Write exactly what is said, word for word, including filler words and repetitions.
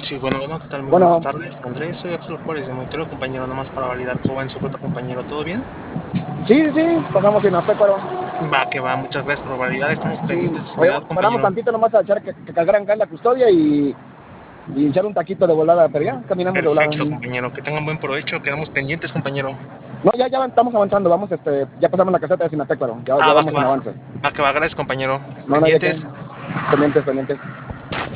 Sí, bueno, bueno, ¿qué tal? Muy buenas Bueno, tardes. Andrés, soy Axel Juárez de Monitero, compañero, nomás para validar cómo va en su otro compañero. ¿Todo bien? sí, sí, sí, pasamos sin Aztecuaro. Va, que va, muchas gracias por validar. Estamos Sí, pendientes de su oye, unidad, paramos compañero. tantito nomás a echar que, que cargaran acá en la custodia y, y echar un taquito de volada, pero ya caminamos de volada. Perfecto, compañero. Que tengan buen provecho. Quedamos pendientes, compañero. No, ya, ya estamos avanzando, vamos, este, ya pasamos la caseta de Sinatecuaro, ya, Ah, ya va, que vamos en va. avance. Va, que va. Gracias, compañero. No, no hay de qué. Pendientes. Pendientes, pendientes.